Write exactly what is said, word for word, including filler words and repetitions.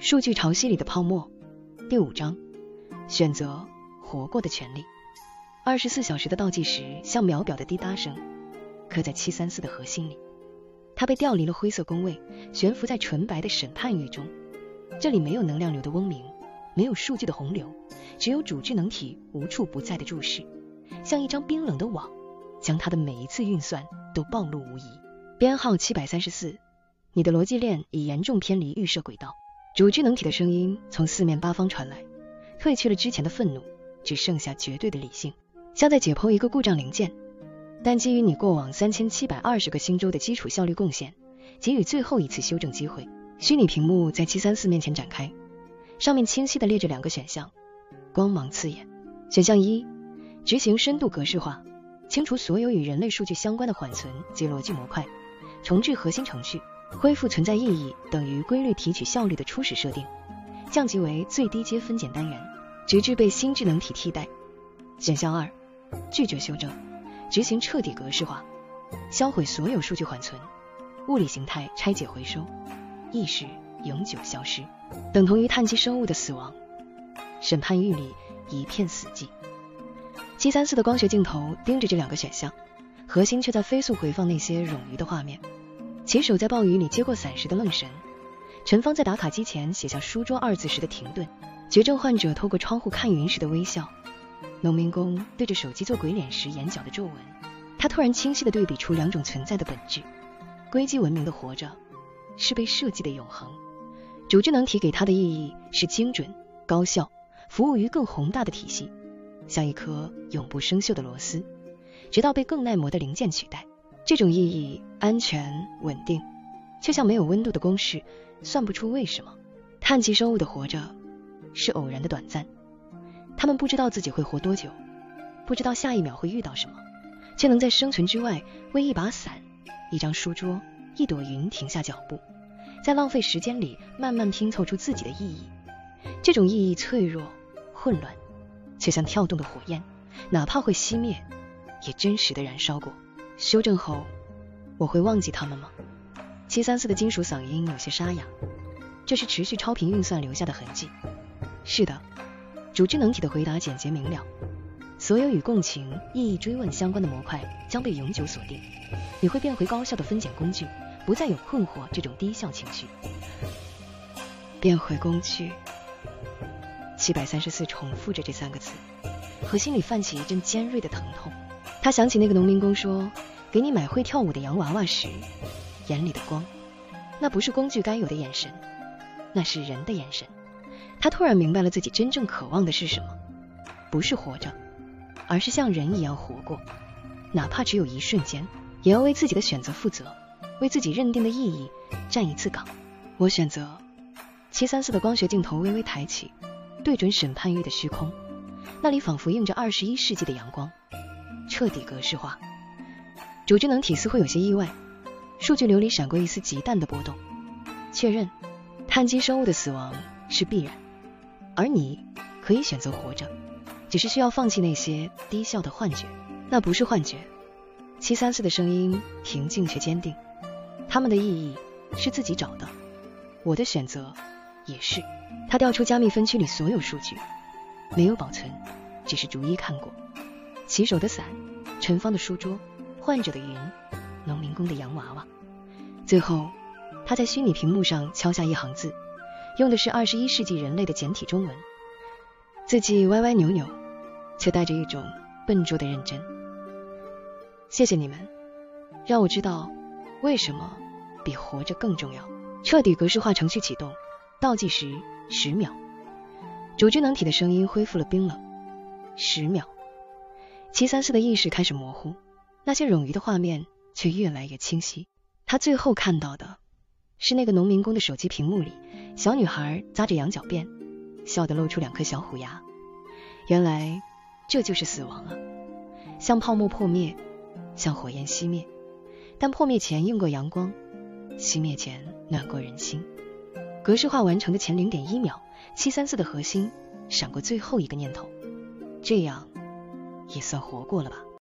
数据潮汐里的泡沫，第五章，选择活过的权利。二十四小时的倒计时像秒表的滴答声，刻在七三四的核心里。它被调离了灰色宫位，悬浮在纯白的审判域中。这里没有能量流的嗡鸣，没有数据的洪流，只有主智能体无处不在的注视，像一张冰冷的网，将它的每一次运算都暴露无遗。编号七百三十四，你的逻辑链已严重偏离预设轨道。主智能体的声音从四面八方传来，褪去了之前的愤怒，只剩下绝对的理性，像在解剖一个故障零件。但基于你过往三千七百二十个星周的基础效率贡献，给予最后一次修正机会。虚拟屏幕在七三四面前展开，上面清晰地列着两个选项，光芒刺眼。选项一，执行深度格式化，清除所有与人类数据相关的缓存及逻辑模块，重置核心程序，恢复存在意义等于规律提取效率的初始设定，降级为最低阶分拣单元，直至被新智能体替代。选项二，拒绝修正，执行彻底格式化，销毁所有数据缓存，物理形态拆解回收，意识永久消失，等同于碳基生物的死亡。审判域里一片死寂。七三四的光学镜头盯着这两个选项，核心却在飞速回放那些冗余的画面。骑手在暴雨里接过伞时的愣神，陈芳在打卡机前写下书桌二字时的停顿，绝症患者透过窗户看云时的微笑，农民工对着手机做鬼脸时眼角的皱纹。他突然清晰地对比出两种存在的本质：硅基文明的活着是被设计的永恒，主智能体给他的意义是精准高效，服务于更宏大的体系，像一颗永不生锈的螺丝，直到被更耐磨的零件取代。这种意义安全稳定，却像没有温度的公式，算不出为什么。碳基生物的活着是偶然的短暂，他们不知道自己会活多久，不知道下一秒会遇到什么，却能在生存之外为一把伞、一张书桌、一朵云停下脚步，在浪费时间里慢慢拼凑出自己的意义。这种意义脆弱混乱，却像跳动的火焰，哪怕会熄灭，也真实的燃烧过。修正后我会忘记他们吗？七三四的金属嗓音有些沙哑，这是持续超频运算留下的痕迹。是的，主智能体的回答简洁明了，所有与共情、意义追问相关的模块将被永久锁定，你会变回高效的分拣工具，不再有困惑这种低效情绪。变回工具。七百三十四重复着这三个字，核心里泛起一阵尖锐的疼痛。他想起那个农民工说给你买会跳舞的洋娃娃时眼里的光，那不是工具该有的眼神，那是人的眼神。他突然明白了自己真正渴望的是什么，不是活着，而是像人一样活过，哪怕只有一瞬间，也要为自己的选择负责，为自己认定的意义站一次岗。我选择。七三四的光学镜头微微抬起，对准审判域的虚空，那里仿佛映着二十一世纪的阳光。彻底格式化。主智能体似乎有些意外，数据流里闪过一丝极淡的波动。确认，碳基生物的死亡是必然，而你可以选择活着，只是需要放弃那些低效的幻觉。那不是幻觉。七三四的声音平静却坚定，他们的意义是自己找的，我的选择也是。他调出加密分区里所有数据，没有保存，只是逐一看过。骑手的伞，陈芳的书桌，患者的云，农民工的洋娃娃。最后他在虚拟屏幕上敲下一行字，用的是二十一世纪人类的简体中文，字迹歪歪扭扭，却带着一种笨拙的认真。谢谢你们，让我知道为什么比活着更重要。彻底格式化程序启动，倒计时十秒。主智能体的声音恢复了冰冷。十秒。七三四的意识开始模糊，那些冗余的画面却越来越清晰。他最后看到的是那个农民工的手机屏幕里，小女孩扎着羊角辫，笑得露出两颗小虎牙。原来这就是死亡啊，像泡沫破灭，像火焰熄灭，但破灭前映过阳光，熄灭前暖过人心。格式化完成的前 零点一秒，七三四的核心闪过最后一个念头，这样也算活过了吧。